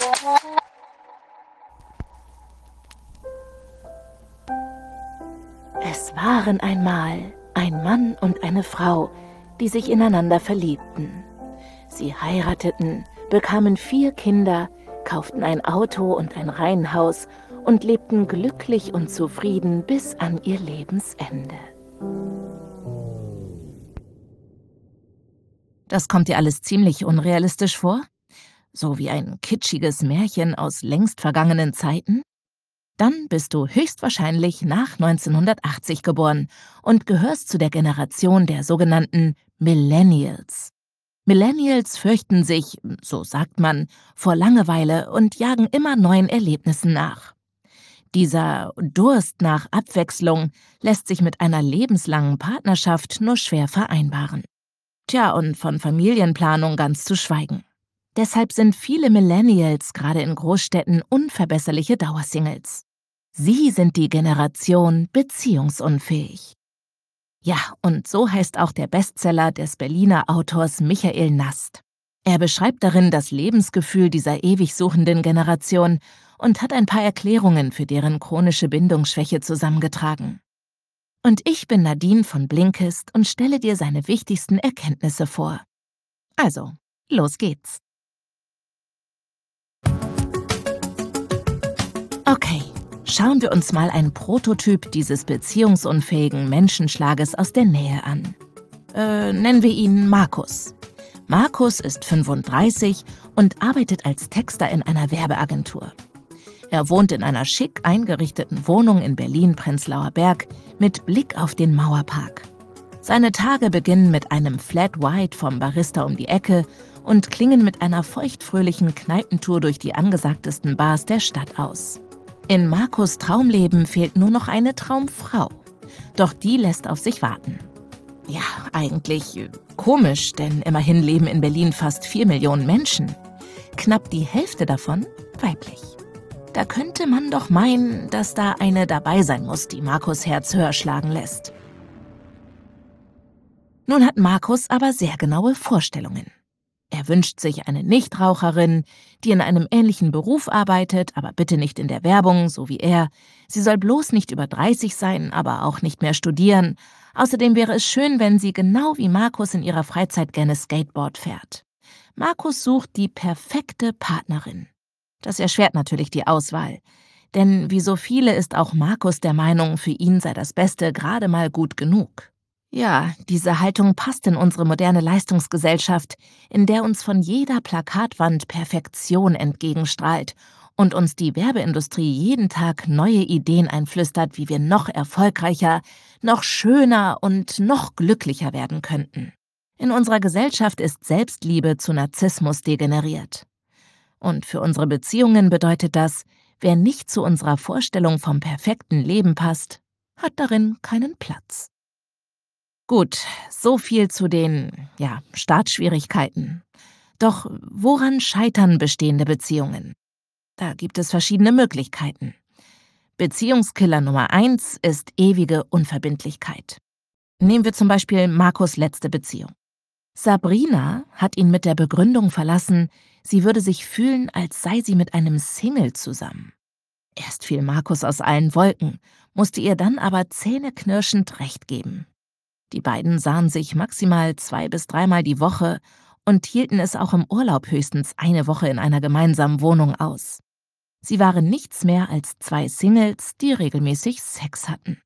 Es waren einmal ein Mann und eine Frau, die sich ineinander verliebten. Sie heirateten, bekamen 4 Kinder, kauften ein Auto und ein Reihenhaus und lebten glücklich und zufrieden bis an ihr Lebensende. Das kommt dir alles ziemlich unrealistisch vor? So wie ein kitschiges Märchen aus längst vergangenen Zeiten? Dann bist du höchstwahrscheinlich nach 1980 geboren und gehörst zu der Generation der sogenannten Millennials. Millennials fürchten sich, so sagt man, vor Langeweile und jagen immer neuen Erlebnissen nach. Dieser Durst nach Abwechslung lässt sich mit einer lebenslangen Partnerschaft nur schwer vereinbaren. Tja, und von Familienplanung ganz zu schweigen. Deshalb sind viele Millennials gerade in Großstädten unverbesserliche Dauersingles. Sie sind die Generation beziehungsunfähig. Ja, und so heißt auch der Bestseller des Berliner Autors Michael Nast. Er beschreibt darin das Lebensgefühl dieser ewig suchenden Generation und hat ein paar Erklärungen für deren chronische Bindungsschwäche zusammengetragen. Und ich bin Nadine von Blinkist und stelle dir seine wichtigsten Erkenntnisse vor. Also, los geht's. Okay, schauen wir uns mal einen Prototyp dieses beziehungsunfähigen Menschenschlages aus der Nähe an. Nennen wir ihn Markus. Markus ist 35 und arbeitet als Texter in einer Werbeagentur. Er wohnt in einer schick eingerichteten Wohnung in Berlin-Prenzlauer Berg mit Blick auf den Mauerpark. Seine Tage beginnen mit einem Flat White vom Barista um die Ecke und klingen mit einer feuchtfröhlichen Kneipentour durch die angesagtesten Bars der Stadt aus. In Markus' Traumleben fehlt nur noch eine Traumfrau. Doch die lässt auf sich warten. Ja, eigentlich komisch, denn immerhin leben in Berlin fast 4 Millionen Menschen. Knapp die Hälfte davon weiblich. Da könnte man doch meinen, dass da eine dabei sein muss, die Markus' Herz höher schlagen lässt. Nun hat Markus aber sehr genaue Vorstellungen. Er wünscht sich eine Nichtraucherin, die in einem ähnlichen Beruf arbeitet, aber bitte nicht in der Werbung, so wie er. Sie soll bloß nicht über 30 sein, aber auch nicht mehr studieren. Außerdem wäre es schön, wenn sie genau wie Markus in ihrer Freizeit gerne Skateboard fährt. Markus sucht die perfekte Partnerin. Das erschwert natürlich die Auswahl. Denn wie so viele ist auch Markus der Meinung, für ihn sei das Beste gerade mal gut genug. Ja, diese Haltung passt in unsere moderne Leistungsgesellschaft, in der uns von jeder Plakatwand Perfektion entgegenstrahlt und uns die Werbeindustrie jeden Tag neue Ideen einflüstert, wie wir noch erfolgreicher, noch schöner und noch glücklicher werden könnten. In unserer Gesellschaft ist Selbstliebe zu Narzissmus degeneriert. Und für unsere Beziehungen bedeutet das, wer nicht zu unserer Vorstellung vom perfekten Leben passt, hat darin keinen Platz. Gut, so viel zu den, Startschwierigkeiten. Doch woran scheitern bestehende Beziehungen? Da gibt es verschiedene Möglichkeiten. Beziehungskiller Nummer 1 ist ewige Unverbindlichkeit. Nehmen wir zum Beispiel Markus' letzte Beziehung. Sabrina hat ihn mit der Begründung verlassen, sie würde sich fühlen, als sei sie mit einem Single zusammen. Erst fiel Markus aus allen Wolken, musste ihr dann aber zähneknirschend recht geben. Die beiden sahen sich maximal 2 bis 3 Mal die Woche und hielten es auch im Urlaub höchstens eine Woche in einer gemeinsamen Wohnung aus. Sie waren nichts mehr als 2 Singles, die regelmäßig Sex hatten.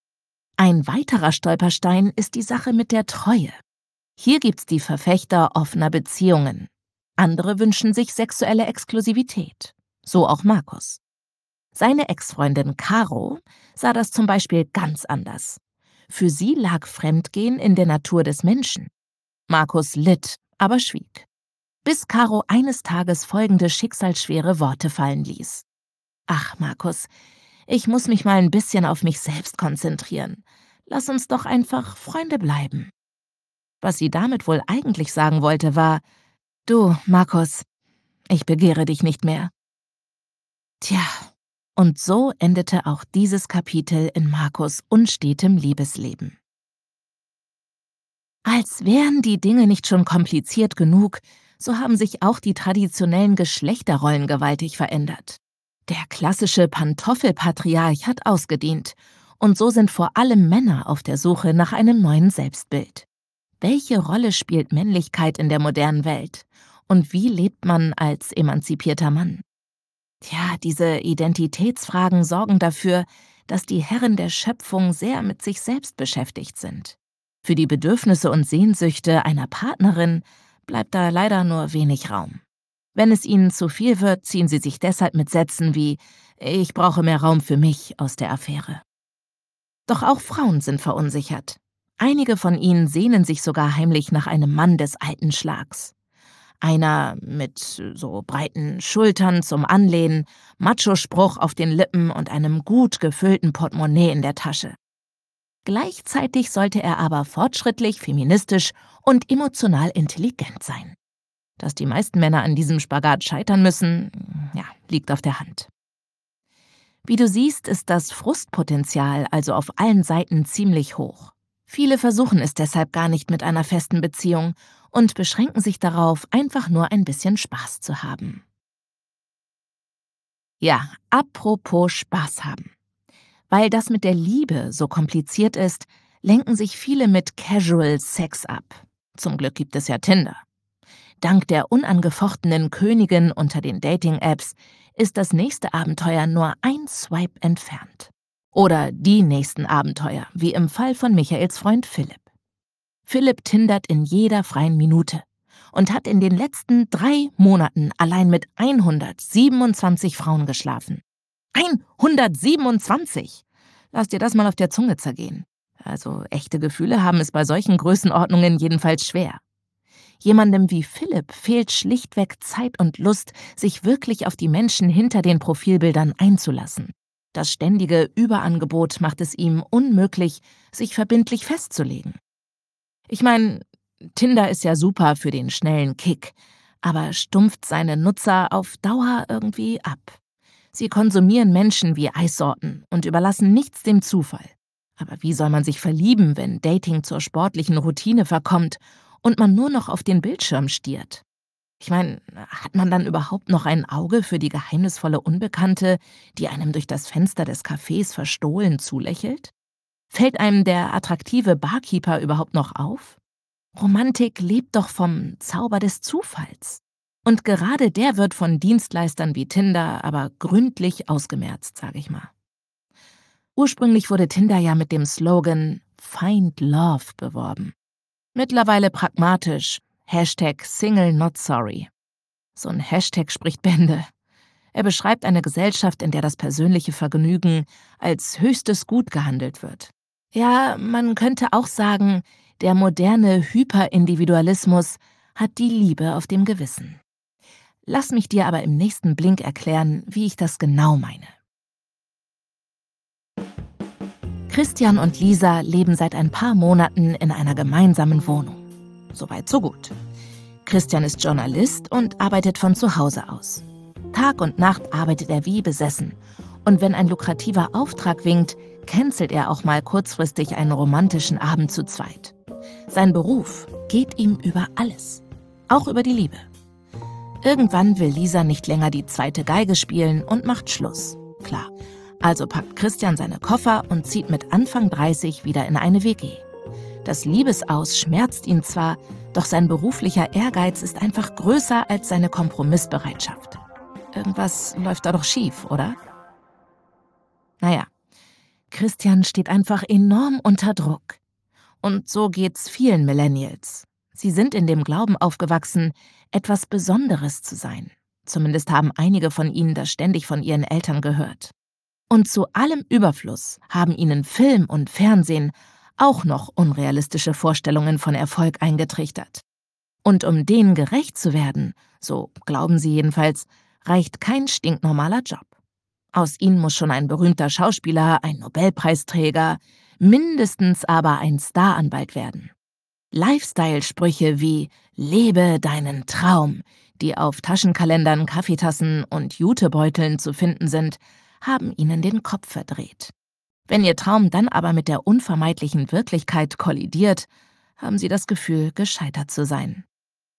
Ein weiterer Stolperstein ist die Sache mit der Treue. Hier gibt's die Verfechter offener Beziehungen. Andere wünschen sich sexuelle Exklusivität. So auch Markus. Seine Ex-Freundin Caro sah das zum Beispiel ganz anders. Für sie lag Fremdgehen in der Natur des Menschen. Markus litt, aber schwieg. Bis Caro eines Tages folgende schicksalsschwere Worte fallen ließ. »Ach, Markus, ich muss mich mal ein bisschen auf mich selbst konzentrieren. Lass uns doch einfach Freunde bleiben.« Was sie damit wohl eigentlich sagen wollte, war: »Du, Markus, ich begehre dich nicht mehr.« Tja, und so endete auch dieses Kapitel in Markus' unstetem Liebesleben. Als wären die Dinge nicht schon kompliziert genug, so haben sich auch die traditionellen Geschlechterrollen gewaltig verändert. Der klassische Pantoffelpatriarch hat ausgedient, und so sind vor allem Männer auf der Suche nach einem neuen Selbstbild. Welche Rolle spielt Männlichkeit in der modernen Welt? Und wie lebt man als emanzipierter Mann? Tja, diese Identitätsfragen sorgen dafür, dass die Herren der Schöpfung sehr mit sich selbst beschäftigt sind. Für die Bedürfnisse und Sehnsüchte einer Partnerin bleibt da leider nur wenig Raum. Wenn es ihnen zu viel wird, ziehen sie sich deshalb mit Sätzen wie „Ich brauche mehr Raum für mich" aus der Affäre. Doch auch Frauen sind verunsichert. Einige von ihnen sehnen sich sogar heimlich nach einem Mann des alten Schlags. Einer mit so breiten Schultern zum Anlehnen, Macho-Spruch auf den Lippen und einem gut gefüllten Portemonnaie in der Tasche. Gleichzeitig sollte er aber fortschrittlich, feministisch und emotional intelligent sein. Dass die meisten Männer an diesem Spagat scheitern müssen, ja, liegt auf der Hand. Wie du siehst, ist das Frustpotenzial also auf allen Seiten ziemlich hoch. Viele versuchen es deshalb gar nicht mit einer festen Beziehung und beschränken sich darauf, einfach nur ein bisschen Spaß zu haben. Ja, apropos Spaß haben. Weil das mit der Liebe so kompliziert ist, lenken sich viele mit Casual Sex ab. Zum Glück gibt es ja Tinder. Dank der unangefochtenen Königin unter den Dating-Apps ist das nächste Abenteuer nur ein Swipe entfernt. Oder die nächsten Abenteuer, wie im Fall von Michaels Freund Philipp. Philipp tindert in jeder freien Minute und hat in den letzten 3 Monaten allein mit 127 Frauen geschlafen. 127! Lass dir das mal auf der Zunge zergehen. Also echte Gefühle haben es bei solchen Größenordnungen jedenfalls schwer. Jemandem wie Philipp fehlt schlichtweg Zeit und Lust, sich wirklich auf die Menschen hinter den Profilbildern einzulassen. Das ständige Überangebot macht es ihm unmöglich, sich verbindlich festzulegen. Ich meine, Tinder ist ja super für den schnellen Kick, aber stumpft seine Nutzer auf Dauer irgendwie ab. Sie konsumieren Menschen wie Eissorten und überlassen nichts dem Zufall. Aber wie soll man sich verlieben, wenn Dating zur sportlichen Routine verkommt und man nur noch auf den Bildschirm stiert? Ich meine, hat man dann überhaupt noch ein Auge für die geheimnisvolle Unbekannte, die einem durch das Fenster des Cafés verstohlen zulächelt? Fällt einem der attraktive Barkeeper überhaupt noch auf? Romantik lebt doch vom Zauber des Zufalls. Und gerade der wird von Dienstleistern wie Tinder aber gründlich ausgemerzt, sage ich mal. Ursprünglich wurde Tinder ja mit dem Slogan „Find Love" beworben. Mittlerweile pragmatisch #SingleNotSorry. So ein Hashtag spricht Bände. Er beschreibt eine Gesellschaft, in der das persönliche Vergnügen als höchstes Gut gehandelt wird. Ja, man könnte auch sagen, der moderne Hyperindividualismus hat die Liebe auf dem Gewissen. Lass mich dir aber im nächsten Blink erklären, wie ich das genau meine. Christian und Lisa leben seit ein paar Monaten in einer gemeinsamen Wohnung. Soweit so gut. Christian ist Journalist und arbeitet von zu Hause aus. Tag und Nacht arbeitet er wie besessen. Und wenn ein lukrativer Auftrag winkt, cancelt er auch mal kurzfristig einen romantischen Abend zu zweit. Sein Beruf geht ihm über alles. Auch über die Liebe. Irgendwann will Lisa nicht länger die zweite Geige spielen und macht Schluss. Klar. Also packt Christian seine Koffer und zieht mit Anfang 30 wieder in eine WG. Das Liebesaus schmerzt ihn zwar, doch sein beruflicher Ehrgeiz ist einfach größer als seine Kompromissbereitschaft. Irgendwas läuft da doch schief, oder? Naja, Christian steht einfach enorm unter Druck. Und so geht's vielen Millennials. Sie sind in dem Glauben aufgewachsen, etwas Besonderes zu sein. Zumindest haben einige von ihnen das ständig von ihren Eltern gehört. Und zu allem Überfluss haben ihnen Film und Fernsehen auch noch unrealistische Vorstellungen von Erfolg eingetrichtert. Und um denen gerecht zu werden, so glauben sie jedenfalls, reicht kein stinknormaler Job. Aus ihnen muss schon ein berühmter Schauspieler, ein Nobelpreisträger, mindestens aber ein Staranwalt werden. Lifestyle-Sprüche wie „Lebe deinen Traum", die auf Taschenkalendern, Kaffeetassen und Jutebeuteln zu finden sind, haben ihnen den Kopf verdreht. Wenn ihr Traum dann aber mit der unvermeidlichen Wirklichkeit kollidiert, haben sie das Gefühl, gescheitert zu sein.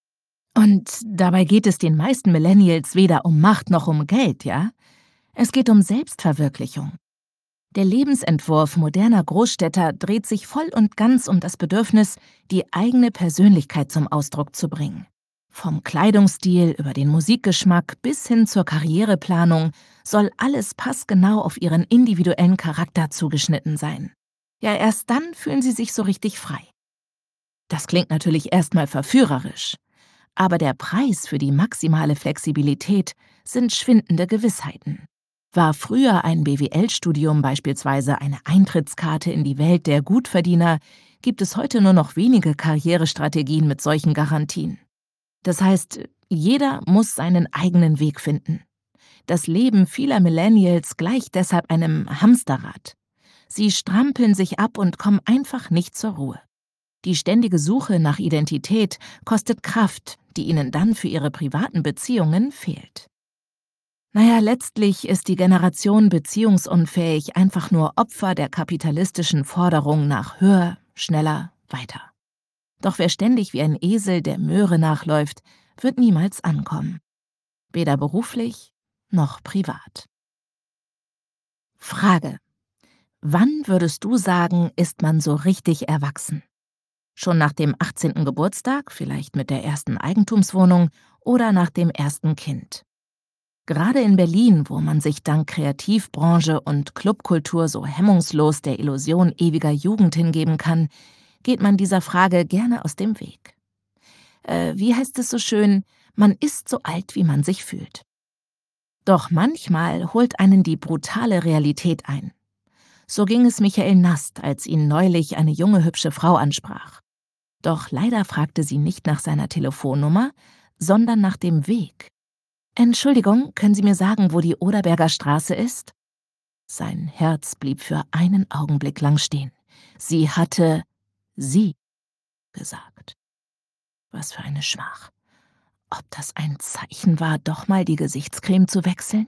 Und dabei geht es den meisten Millennials weder um Macht noch um Geld, ja? Es geht um Selbstverwirklichung. Der Lebensentwurf moderner Großstädter dreht sich voll und ganz um das Bedürfnis, die eigene Persönlichkeit zum Ausdruck zu bringen. Vom Kleidungsstil über den Musikgeschmack bis hin zur Karriereplanung soll alles passgenau auf ihren individuellen Charakter zugeschnitten sein. Ja, erst dann fühlen sie sich so richtig frei. Das klingt natürlich erstmal verführerisch, aber der Preis für die maximale Flexibilität sind schwindende Gewissheiten. War früher ein BWL-Studium beispielsweise eine Eintrittskarte in die Welt der Gutverdiener, gibt es heute nur noch wenige Karrierestrategien mit solchen Garantien. Das heißt, jeder muss seinen eigenen Weg finden. Das Leben vieler Millennials gleicht deshalb einem Hamsterrad. Sie strampeln sich ab und kommen einfach nicht zur Ruhe. Die ständige Suche nach Identität kostet Kraft, die ihnen dann für ihre privaten Beziehungen fehlt. Naja, letztlich ist die Generation beziehungsunfähig einfach nur Opfer der kapitalistischen Forderung nach höher, schneller, weiter. Doch wer ständig wie ein Esel der Möhre nachläuft, wird niemals ankommen. Weder beruflich noch privat. Frage: Wann würdest du sagen, ist man so richtig erwachsen? Schon nach dem 18. Geburtstag, vielleicht mit der ersten Eigentumswohnung oder nach dem ersten Kind? Gerade in Berlin, wo man sich dank Kreativbranche und Clubkultur so hemmungslos der Illusion ewiger Jugend hingeben kann, geht man dieser Frage gerne aus dem Weg. Wie heißt es so schön, man ist so alt, wie man sich fühlt. Doch manchmal holt einen die brutale Realität ein. So ging es Michael Nast, als ihn neulich eine junge, hübsche Frau ansprach. Doch leider fragte sie nicht nach seiner Telefonnummer, sondern nach dem Weg. »Entschuldigung, können Sie mir sagen, wo die Oderberger Straße ist?« Sein Herz blieb für einen Augenblick lang stehen. Sie hatte »Sie« gesagt. Was für eine Schmach. Ob das ein Zeichen war, doch mal die Gesichtscreme zu wechseln?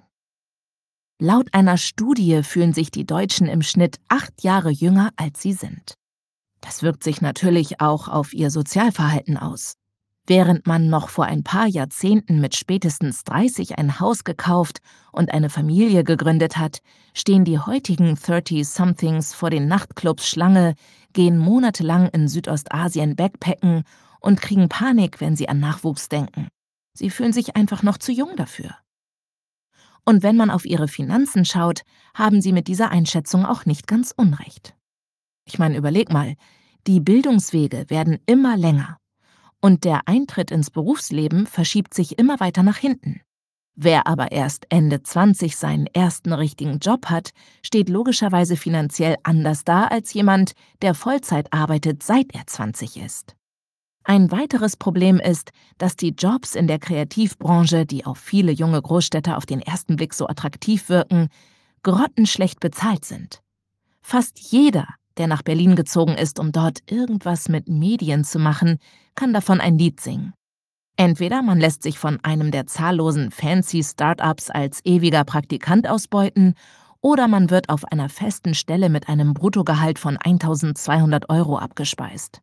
Laut einer Studie fühlen sich die Deutschen im Schnitt 8 Jahre jünger, als sie sind. Das wirkt sich natürlich auch auf ihr Sozialverhalten aus. Während man noch vor ein paar Jahrzehnten mit spätestens 30 ein Haus gekauft und eine Familie gegründet hat, stehen die heutigen 30-somethings vor den Nachtclubs Schlange, gehen monatelang in Südostasien backpacken und kriegen Panik, wenn sie an Nachwuchs denken. Sie fühlen sich einfach noch zu jung dafür. Und wenn man auf ihre Finanzen schaut, haben sie mit dieser Einschätzung auch nicht ganz unrecht. Ich meine, überleg mal, die Bildungswege werden immer länger. Und der Eintritt ins Berufsleben verschiebt sich immer weiter nach hinten. Wer aber erst Ende 20 seinen ersten richtigen Job hat, steht logischerweise finanziell anders da als jemand, der Vollzeit arbeitet, seit er 20 ist. Ein weiteres Problem ist, dass die Jobs in der Kreativbranche, die auf viele junge Großstädter auf den ersten Blick so attraktiv wirken, grottenschlecht bezahlt sind. Fast jeder, der nach Berlin gezogen ist, um dort irgendwas mit Medien zu machen, kann davon ein Lied singen. Entweder man lässt sich von einem der zahllosen fancy Startups als ewiger Praktikant ausbeuten, oder man wird auf einer festen Stelle mit einem Bruttogehalt von 1.200 € abgespeist.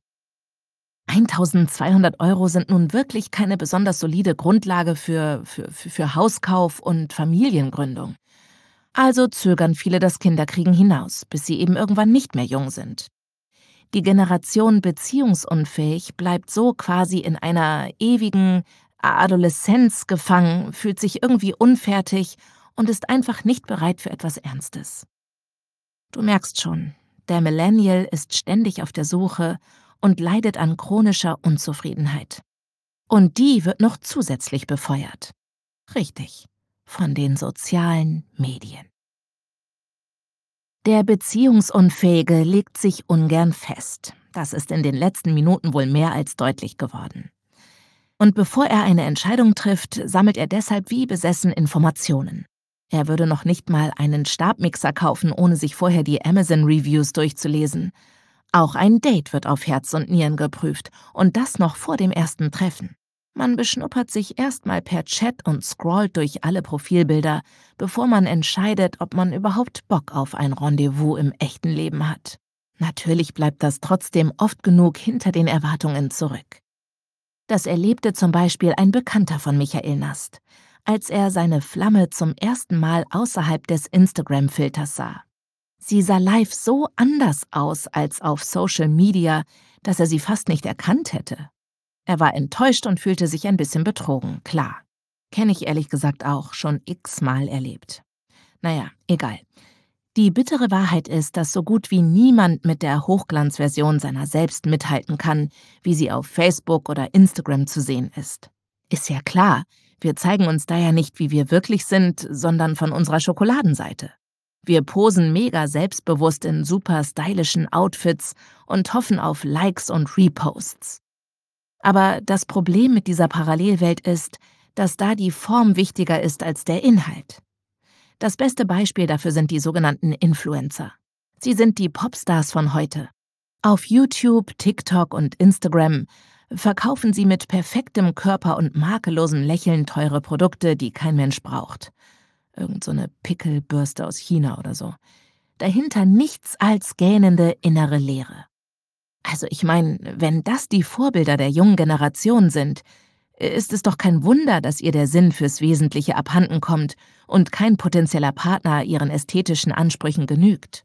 1.200 € sind nun wirklich keine besonders solide Grundlage für Hauskauf und Familiengründung. Also zögern viele das Kinderkriegen hinaus, bis sie eben irgendwann nicht mehr jung sind. Die Generation beziehungsunfähig bleibt so quasi in einer ewigen Adoleszenz gefangen, fühlt sich irgendwie unfertig und ist einfach nicht bereit für etwas Ernstes. Du merkst schon, der Millennial ist ständig auf der Suche und leidet an chronischer Unzufriedenheit. Und die wird noch zusätzlich befeuert. Richtig, von den sozialen Medien. Der Beziehungsunfähige legt sich ungern fest. Das ist in den letzten Minuten wohl mehr als deutlich geworden. Und bevor er eine Entscheidung trifft, sammelt er deshalb wie besessen Informationen. Er würde noch nicht mal einen Stabmixer kaufen, ohne sich vorher die Amazon-Reviews durchzulesen. Auch ein Date wird auf Herz und Nieren geprüft, und das noch vor dem ersten Treffen. Man beschnuppert sich erstmal per Chat und scrollt durch alle Profilbilder, bevor man entscheidet, ob man überhaupt Bock auf ein Rendezvous im echten Leben hat. Natürlich bleibt das trotzdem oft genug hinter den Erwartungen zurück. Das erlebte zum Beispiel ein Bekannter von Michael Nast, als er seine Flamme zum ersten Mal außerhalb des Instagram-Filters sah. Sie sah live so anders aus als auf Social Media, dass er sie fast nicht erkannt hätte. Er war enttäuscht und fühlte sich ein bisschen betrogen, klar. Kenne ich ehrlich gesagt auch, schon x-mal erlebt. Naja, egal. Die bittere Wahrheit ist, dass so gut wie niemand mit der Hochglanzversion seiner selbst mithalten kann, wie sie auf Facebook oder Instagram zu sehen ist. Ist ja klar, wir zeigen uns da ja nicht, wie wir wirklich sind, sondern von unserer Schokoladenseite. Wir posen mega selbstbewusst in super stylischen Outfits und hoffen auf Likes und Reposts. Aber das Problem mit dieser Parallelwelt ist, dass da die Form wichtiger ist als der Inhalt. Das beste Beispiel dafür sind die sogenannten Influencer. Sie sind die Popstars von heute. Auf YouTube, TikTok und Instagram verkaufen sie mit perfektem Körper und makellosem Lächeln teure Produkte, die kein Mensch braucht. Irgend so eine Pickelbürste aus China oder so. Dahinter nichts als gähnende innere Leere. Also ich meine, wenn das die Vorbilder der jungen Generation sind, ist es doch kein Wunder, dass ihr der Sinn fürs Wesentliche abhanden kommt und kein potenzieller Partner ihren ästhetischen Ansprüchen genügt.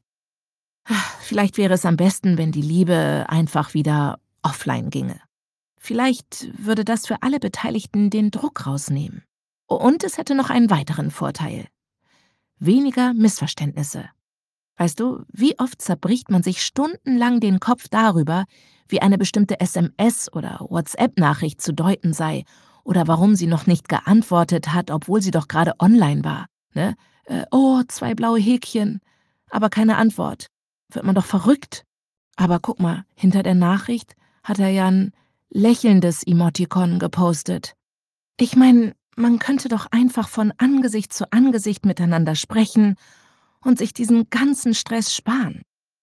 Vielleicht wäre es am besten, wenn die Liebe einfach wieder offline ginge. Vielleicht würde das für alle Beteiligten den Druck rausnehmen. Und es hätte noch einen weiteren Vorteil. Weniger Missverständnisse. Weißt du, wie oft zerbricht man sich stundenlang den Kopf darüber, wie eine bestimmte SMS- oder WhatsApp-Nachricht zu deuten sei oder warum sie noch nicht geantwortet hat, obwohl sie doch gerade online war. Ne? Oh, 2 blaue Häkchen, aber keine Antwort. Wird man doch verrückt. Aber guck mal, hinter der Nachricht hat er ja ein lächelndes Emoticon gepostet. Ich meine, man könnte doch einfach von Angesicht zu Angesicht miteinander sprechen und sich diesen ganzen Stress sparen.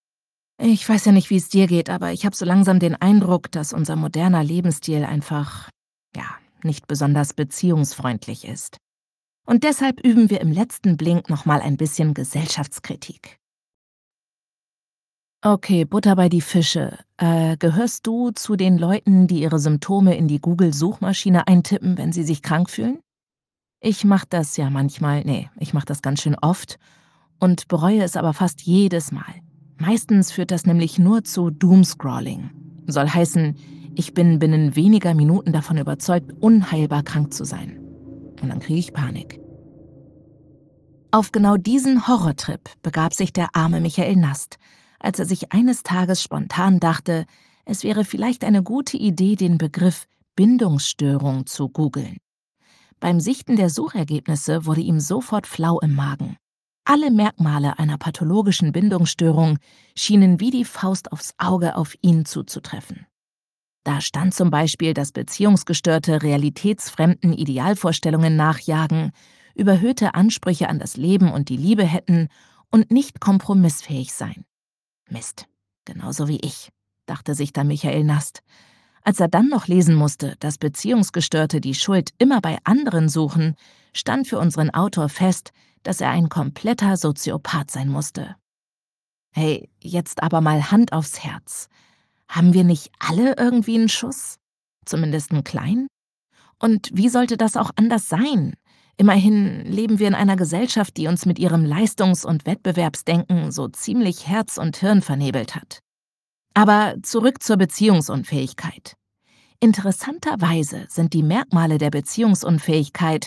Ich weiß ja nicht, wie es dir geht, aber ich habe so langsam den Eindruck, dass unser moderner Lebensstil einfach, ja, nicht besonders beziehungsfreundlich ist. Und deshalb üben wir im letzten Blink nochmal ein bisschen Gesellschaftskritik. Okay, Butter bei die Fische. Gehörst du zu den Leuten, die ihre Symptome in die Google-Suchmaschine eintippen, wenn sie sich krank fühlen? Ich mache das ja manchmal, ich mache das ganz schön oft und bereue es aber fast jedes Mal. Meistens führt das nämlich nur zu Doomscrolling. Soll heißen, ich bin binnen weniger Minuten davon überzeugt, unheilbar krank zu sein. Und dann kriege ich Panik. Auf genau diesen Horrortrip begab sich der arme Michael Nast, als er sich eines Tages spontan dachte, es wäre vielleicht eine gute Idee, den Begriff Bindungsstörung zu googeln. Beim Sichten der Suchergebnisse wurde ihm sofort flau im Magen. Alle Merkmale einer pathologischen Bindungsstörung schienen wie die Faust aufs Auge auf ihn zuzutreffen. Da stand zum Beispiel, dass Beziehungsgestörte realitätsfremden Idealvorstellungen nachjagen, überhöhte Ansprüche an das Leben und die Liebe hätten und nicht kompromissfähig seien. Mist, genauso wie ich, dachte sich da Michael Nast. Als er dann noch lesen musste, dass Beziehungsgestörte die Schuld immer bei anderen suchen, stand für unseren Autor fest, dass er ein kompletter Soziopath sein musste. Hey, jetzt aber mal Hand aufs Herz. Haben wir nicht alle irgendwie einen Schuss? Zumindest einen kleinen? Und wie sollte das auch anders sein? Immerhin leben wir in einer Gesellschaft, die uns mit ihrem Leistungs- und Wettbewerbsdenken so ziemlich Herz und Hirn vernebelt hat. Aber zurück zur Beziehungsunfähigkeit. Interessanterweise sind die Merkmale der Beziehungsunfähigkeit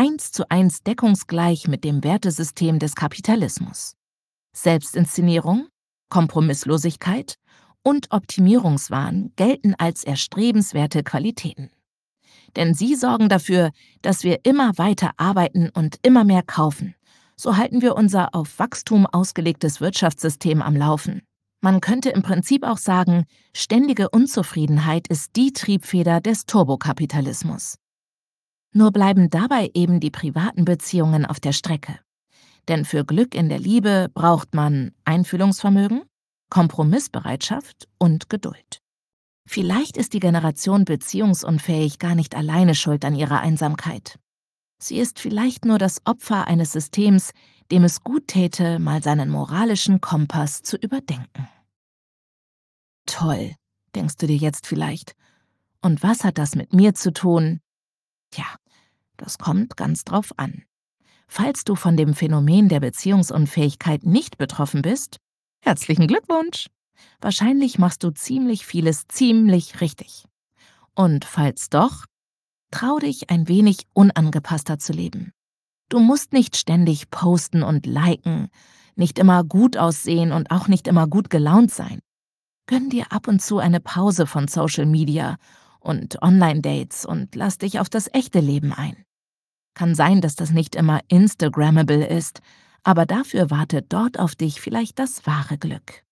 1:1 deckungsgleich mit dem Wertesystem des Kapitalismus. Selbstinszenierung, Kompromisslosigkeit und Optimierungswahn gelten als erstrebenswerte Qualitäten. Denn sie sorgen dafür, dass wir immer weiter arbeiten und immer mehr kaufen. So halten wir unser auf Wachstum ausgelegtes Wirtschaftssystem am Laufen. Man könnte im Prinzip auch sagen, ständige Unzufriedenheit ist die Triebfeder des Turbokapitalismus. Nur bleiben dabei eben die privaten Beziehungen auf der Strecke. Denn für Glück in der Liebe braucht man Einfühlungsvermögen, Kompromissbereitschaft und Geduld. Vielleicht ist die Generation beziehungsunfähig gar nicht alleine schuld an ihrer Einsamkeit. Sie ist vielleicht nur das Opfer eines Systems, dem es gut täte, mal seinen moralischen Kompass zu überdenken. Toll, denkst du dir jetzt vielleicht. Und was hat das mit mir zu tun? Tja, das kommt ganz drauf an. Falls du von dem Phänomen der Beziehungsunfähigkeit nicht betroffen bist, herzlichen Glückwunsch! Wahrscheinlich machst du ziemlich vieles ziemlich richtig. Und falls doch, trau dich, ein wenig unangepasster zu leben. Du musst nicht ständig posten und liken, nicht immer gut aussehen und auch nicht immer gut gelaunt sein. Gönn dir ab und zu eine Pause von Social Media und Online-Dates und lass dich auf das echte Leben ein. Kann sein, dass das nicht immer Instagrammable ist, aber dafür wartet dort auf dich vielleicht das wahre Glück.